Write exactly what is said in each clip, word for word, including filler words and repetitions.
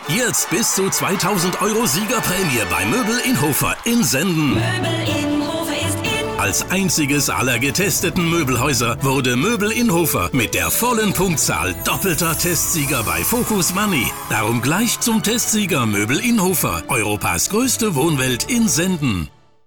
Jetzt bis zu zweitausend Euro Siegerprämie bei Möbel in Hofer in Senden. Möbel in Hofer ist in. Als einziges aller getesteten Möbelhäuser wurde Möbel in Hofer mit der vollen Punktzahl doppelter Testsieger bei Focus Money. Darum gleich zum Testsieger Möbel in Hofer, Europas größte Wohnwelt in Senden.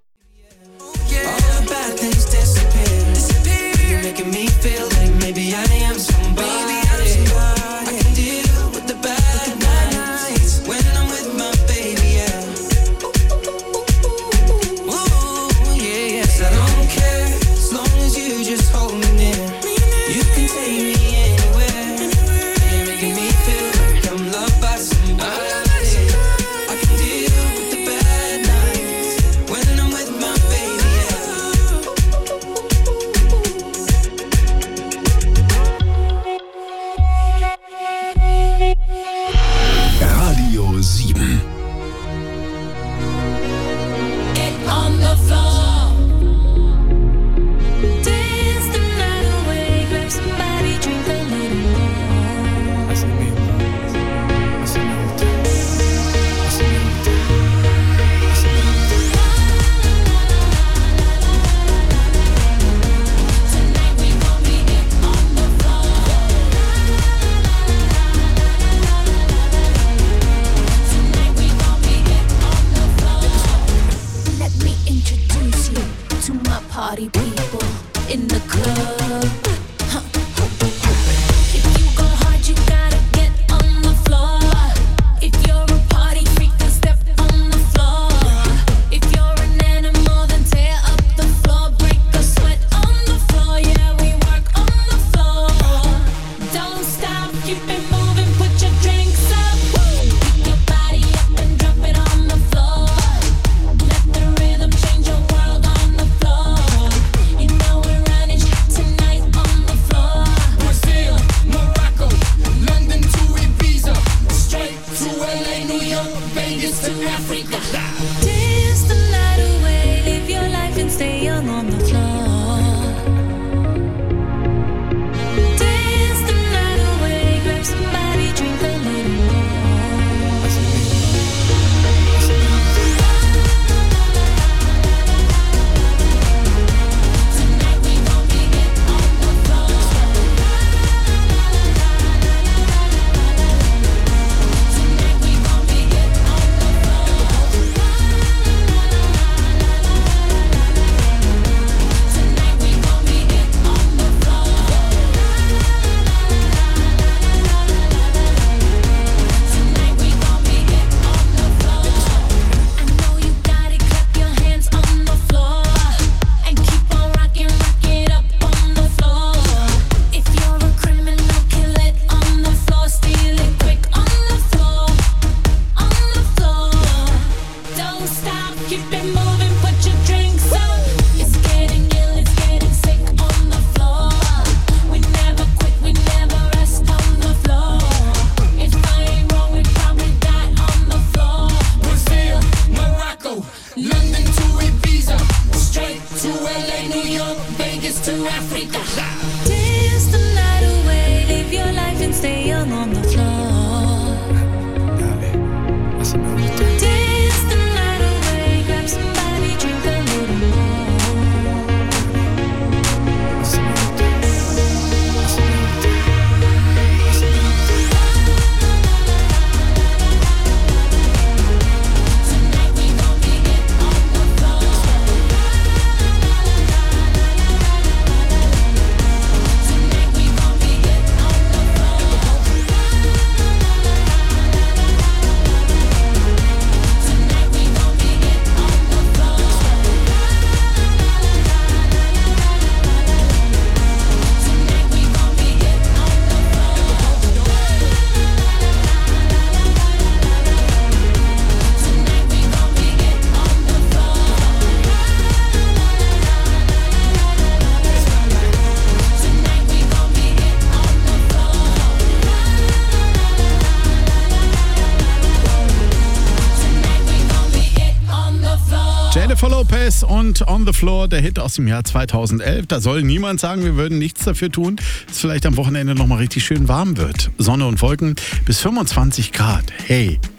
Jennifer Lopez und On the Floor, der Hit aus dem Jahr zweitausendelf. Da soll niemand sagen, wir würden nichts dafür tun, dass es vielleicht am Wochenende nochmal richtig schön warm wird. Sonne und Wolken bis fünfundzwanzig Grad. Hey,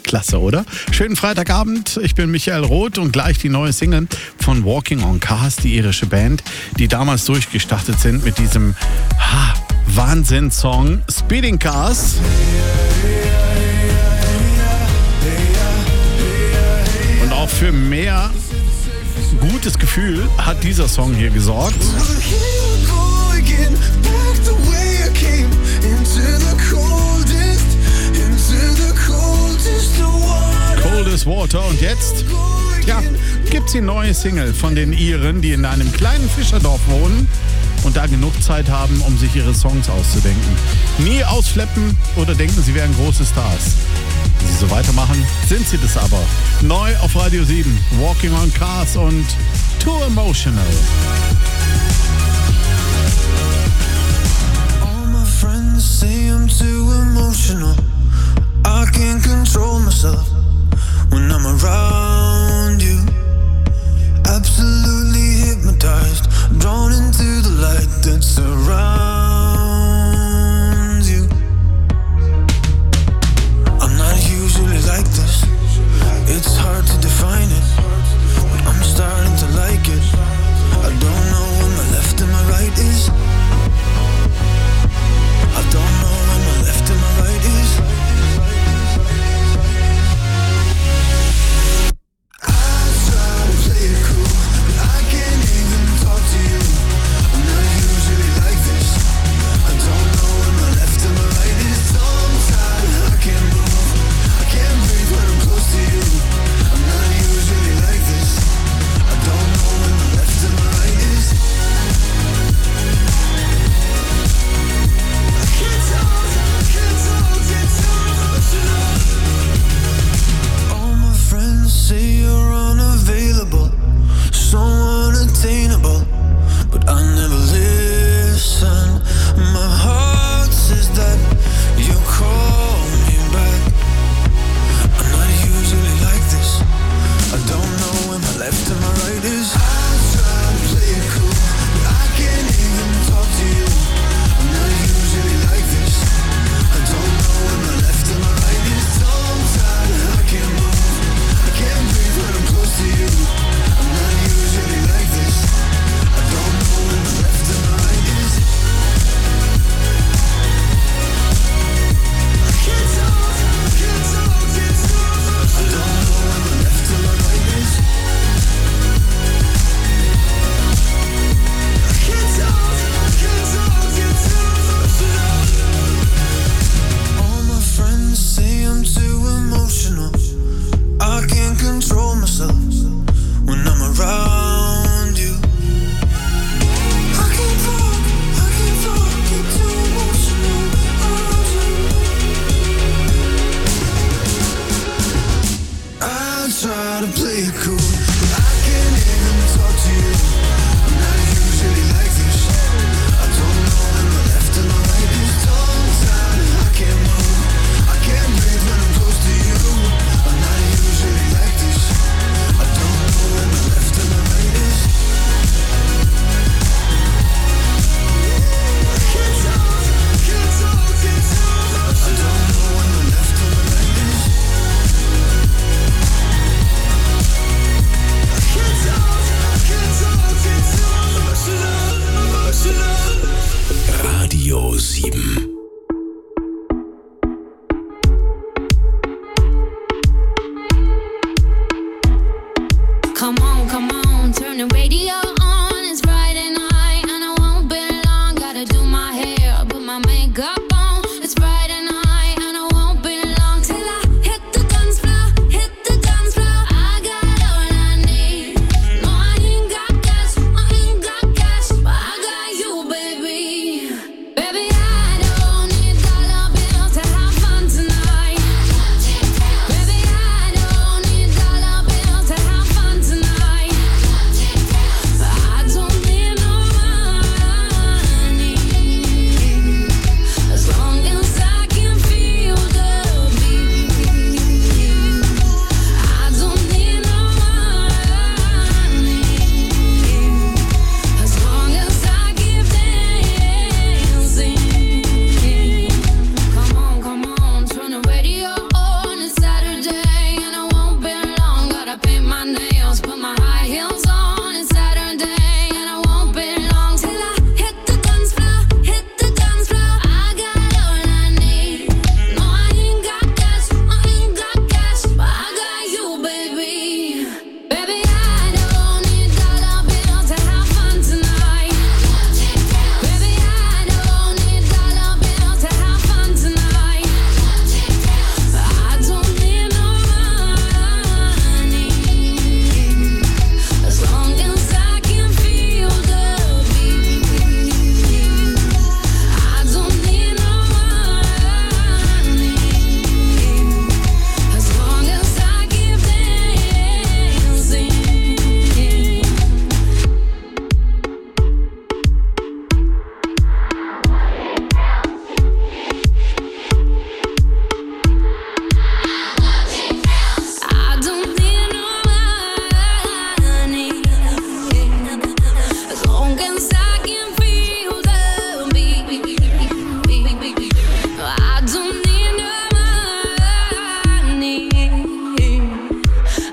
Klasse, oder? Schönen Freitagabend, ich bin Michael Roth und gleich die neue Single von Walking on Cars, die irische Band, die damals durchgestartet sind mit diesem ha, Wahnsinns-Song Speeding Cars. Und auch für mehr gutes Gefühl hat dieser Song hier gesorgt. Coldest Water. Und jetzt, ja, gibt's die neue Single von den Iren, die in einem kleinen Fischerdorf wohnen und da genug Zeit haben, um sich ihre Songs auszudenken. Nie ausflippen oder denken, sie wären große Stars. Wenn sie so weitermachen, sind sie das aber. Neu auf Radio sieben, Walking on Cars und Too Emotional. All my friends say I'm too emotional. I can't control myself when I'm around you. Absolutely hypnotized, drawn into the light that surrounds you. I'm not usually like this. It's hard to define it, but I'm starting to like it. I don't know where my left and my right is. I don't know where my left and my right is.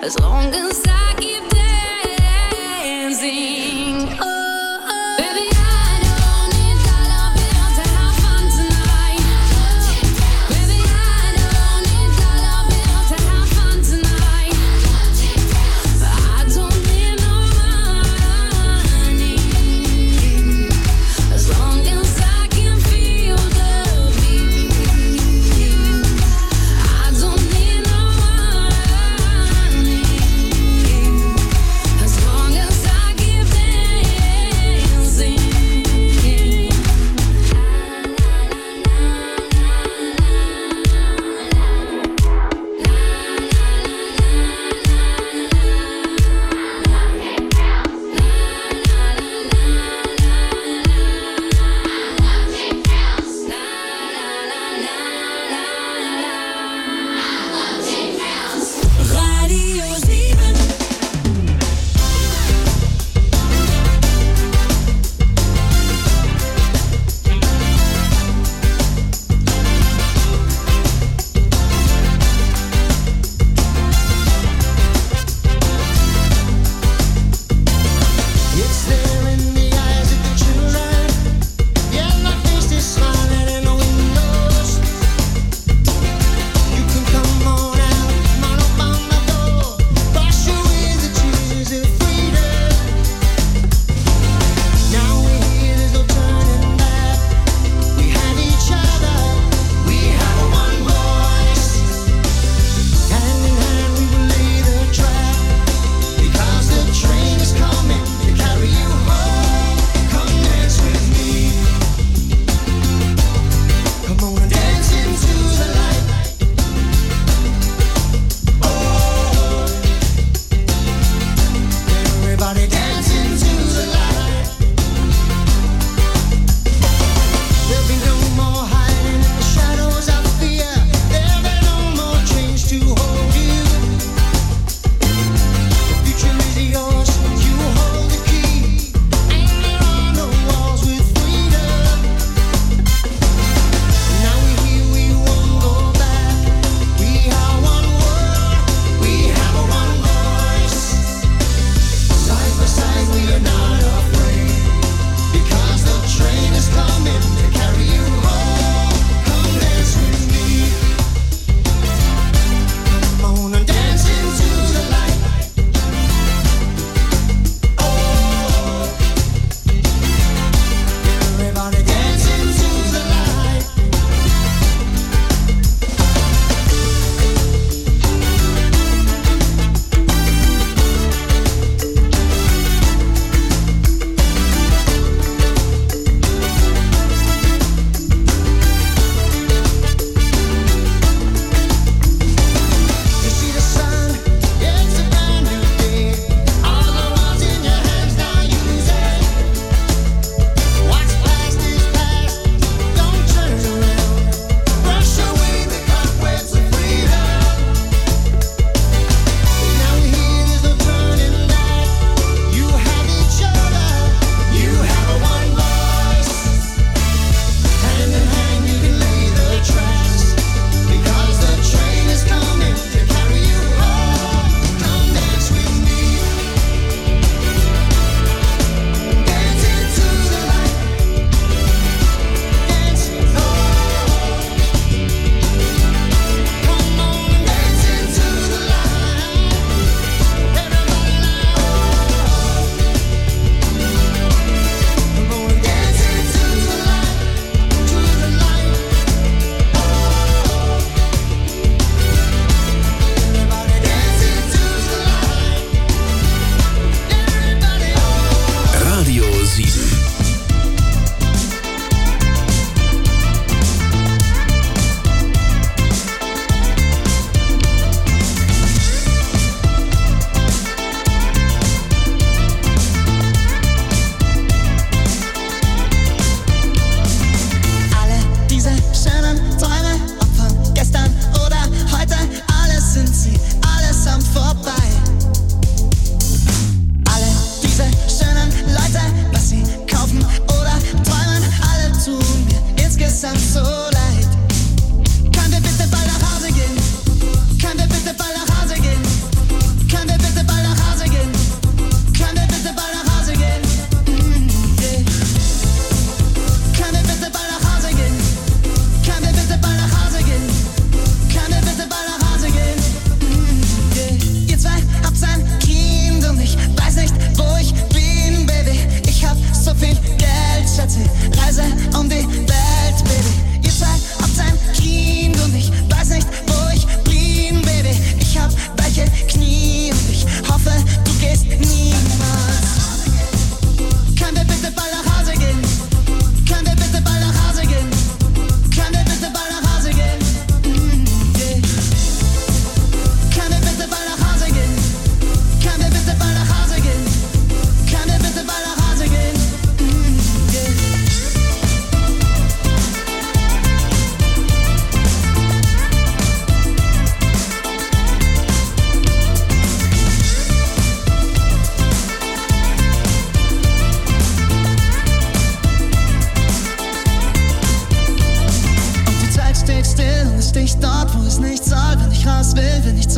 as long as I keep dancing. Oh, oh. Baby, I don't need dollar bills to have fun tonight. Baby, I don't need dollar bills to have fun tonight. I don't need no money as long as I can feel the beat. I don't need no money.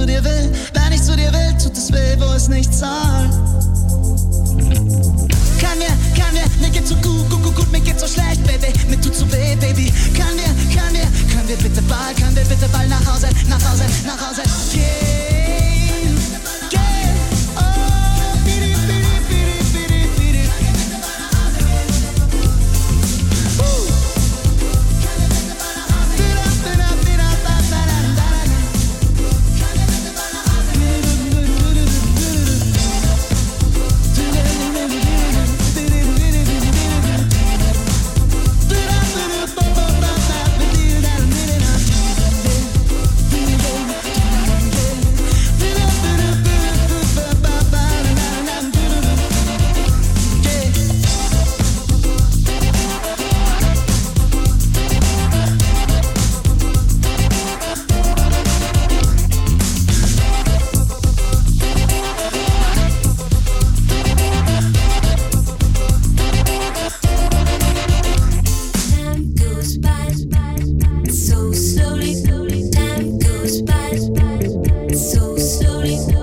zu dir will, wenn ich zu dir will, tut es weh, wo es nicht zahlt. Kann mir, kann mir, mir geht's so gut, gut, gut, gut, mir geht's so schlecht, Baby, mir tut so weh, Baby. Kann mir, kann mir, können wir bitte bald, können wir bitte bald nach Hause, nach Hause, nach Hause gehen, gehen, oh, bidi, bidi, bidi, bidi, bidi. Uh. Bida, bida, bida, ba, ba, da, da, da. Time goes by so slowly. Time goes by so slowly.